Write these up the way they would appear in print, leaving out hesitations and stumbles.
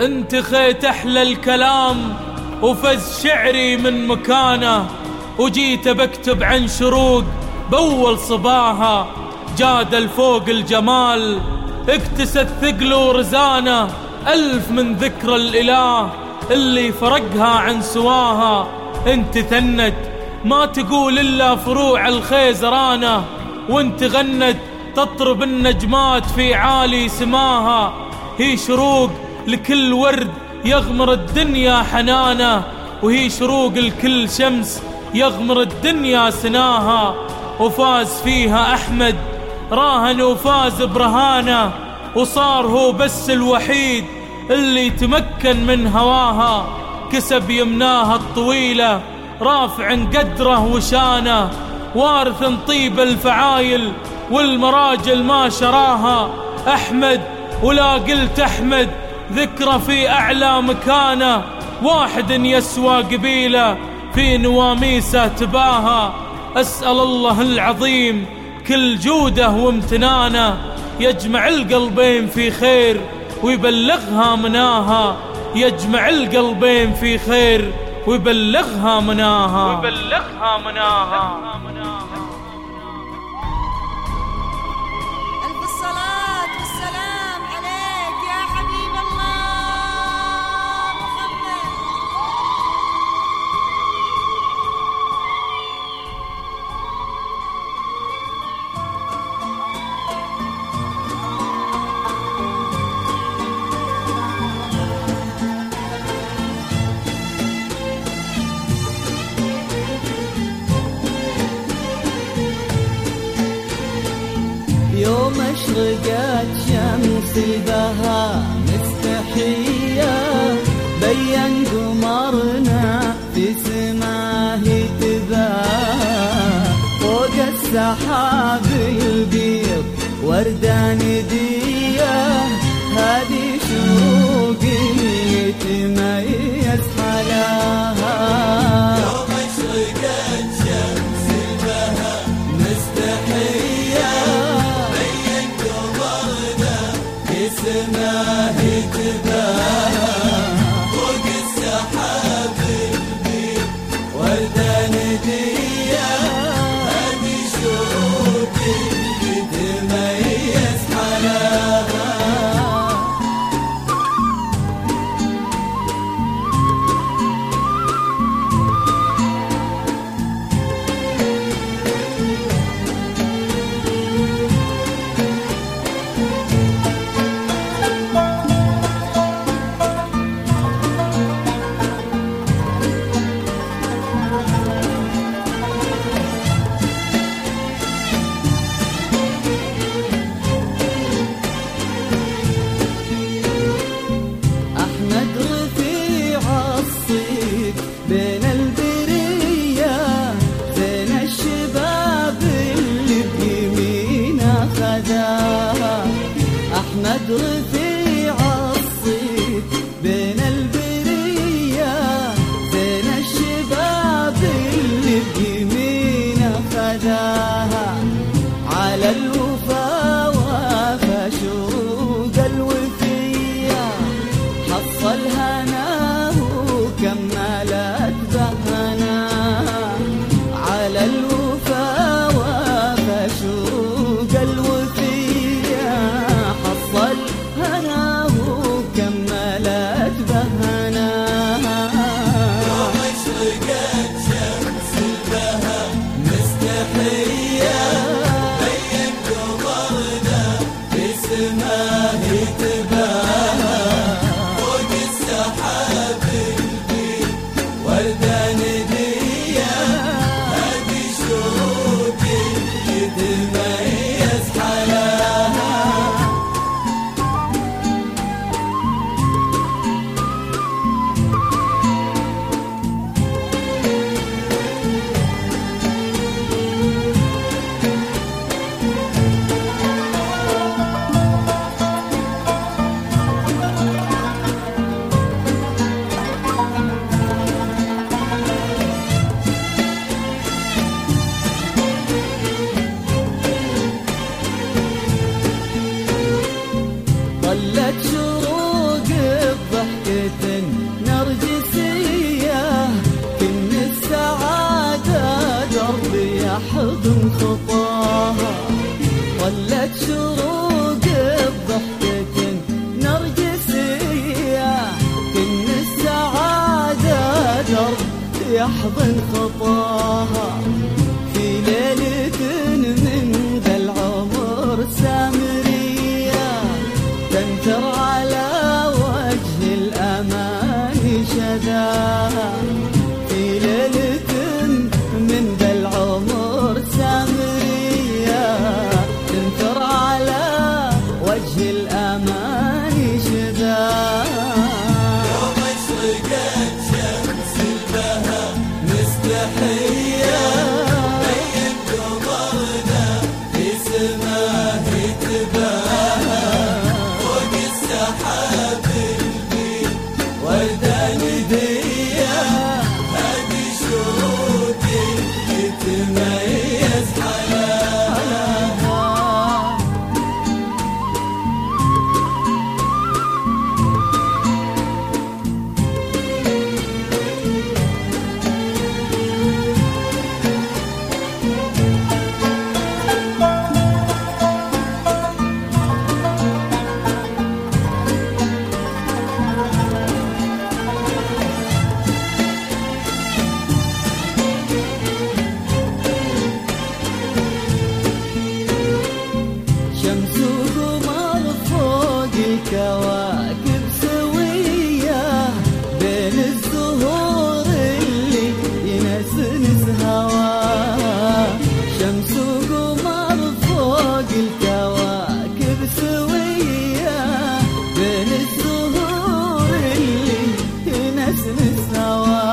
انت خيت احلى الكلام وفز شعري من مكانه، وجيت بكتب عن شروق بأول صباها، جادل فوق الجمال اكتست ثقل ورزانه، ألف من ذكر الإله اللي فرقها عن سواها. انت ثنت ما تقول إلا فروع الخيزرانه، وانت غنت تطرب النجمات في عالي سماها. هي شروق لكل ورد يغمر الدنيا حنانه، وهي شروق لكل شمس يغمر الدنيا سناها. وفاز فيها أحمد راهن وفاز برهانه، وصار هو بس الوحيد اللي تمكن من هواها. كسب يمناها الطويلة رافع قدره وشانه، وارث طيب الفعايل والمراجل ما شراها. أحمد ولا قلت أحمد ذكره في أعلى مكانه، واحد يسوى قبيله في نواميسه تباها. أسأل الله العظيم كل جوده وامتنانه، يجمع القلبين في خير ويبلغها مناها، يجمع القلبين في خير ويبلغها مناها. ألف الصلاة والسلام عليك يا حبيب الله محمد. يوم اشرقت شمس البهاء مستحية، بين قمرنا في سماه تباهى، فوق السحاب البيض وردة ندية، هذه شروق اللي تميز حلاها. يوم اشرقت شمس البهاء مستحية، سماه تباهى، فوق السحاب البيض وردة ندية، هذه شروق اللي تميز حلاها. بين البرية زين الشباب اللي بيمينه خذاها، أحمد رفيع الصيت بين البرية زين الشباب اللي بيمينه خذاها. على الوفا وافى شروق الوفية، حصل هناه كملت بهنا. على الوفا وافى شروق الوفية، حصل هناه الكواكب سوية بين الزهور اللي ينسنس سوا،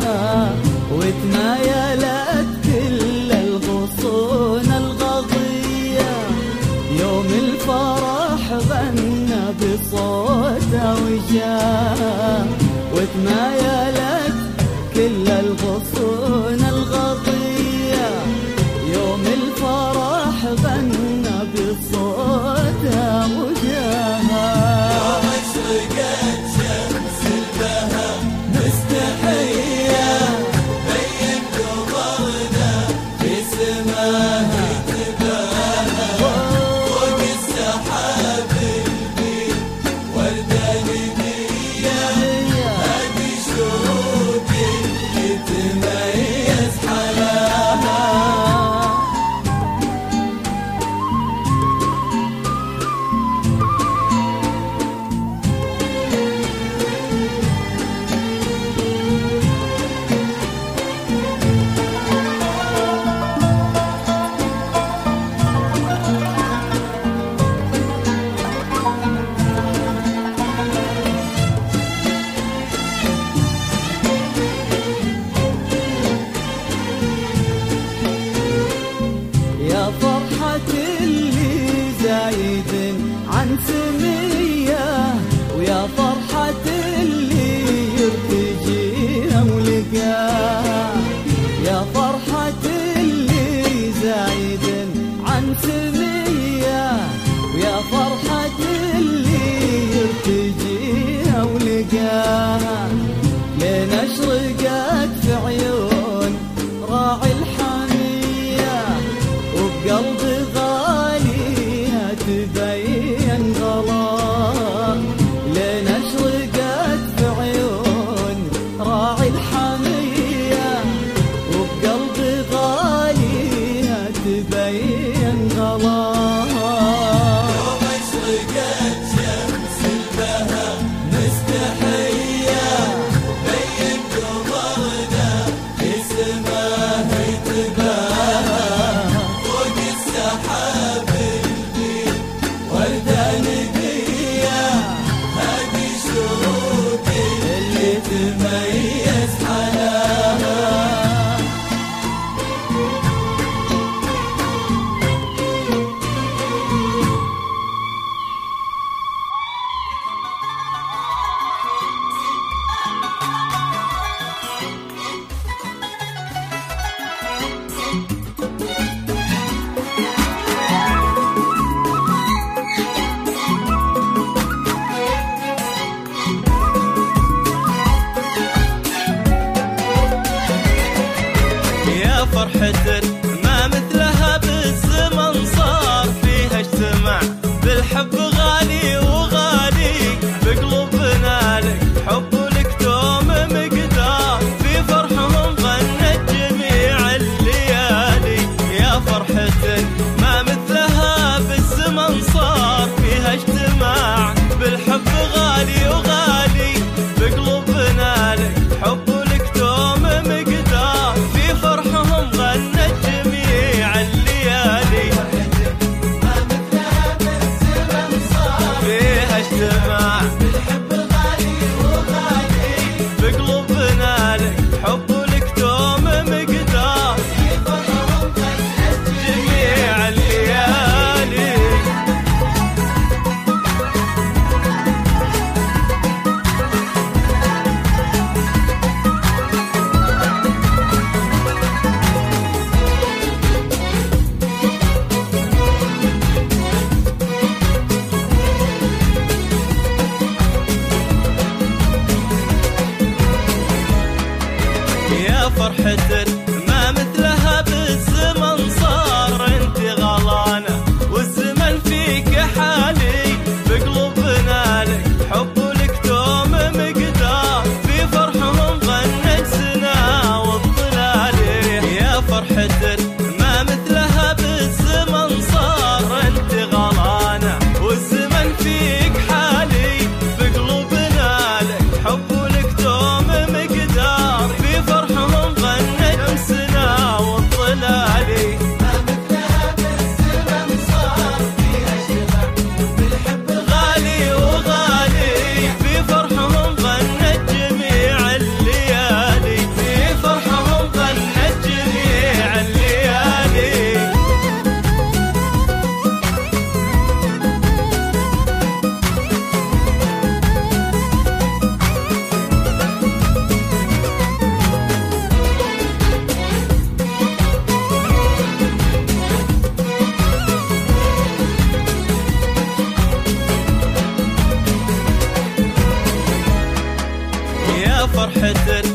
وتمايلت كل الغصون الغضية يوم الفرح غنى بصوته وجاه، وتمايلت كل الغصون الغضية يوم الفرح غنى بصوته وجاها. يوم اشرقت شمس البهاء مستحية بين قمرنا في سماها تباهى، فوق السحاب البيض وردة نقية هذه شروق يتميز حلاها. يا فرحة اللي زايد عن سمية، ويا فرحة اللي يرتجي ولقاه، يا فرحة اللي زايد عن سمية، ويا فرحة اللي يرتجي ولقاه، لين اشرقت في عيون راعي الحمية وبقلبي غاليها تبين غلاه، لين اشرقت في عيون راعي الحمية وبقلبي غاليها تبين غلاه. يوم اشرقت شمس البهاء مستحية بين قمرنا في سماها تباهى، فوق السحاب البيض وردة نقية هذه شروق اللي تميز حلاها. يا فرحة ما مثلها بالزمن صار فيها اجتماع بالحب غالي وغالي بقلوبنا لك حب لك دوم مقدار في فرحهم غنت جميع الليالي. يا فرحة ما مثلها بالزمن صار فيها اجتماع بالحب غالي وغالي بقلوبنا لك حب لك دوم مقدار في فرحهم غنت فرحة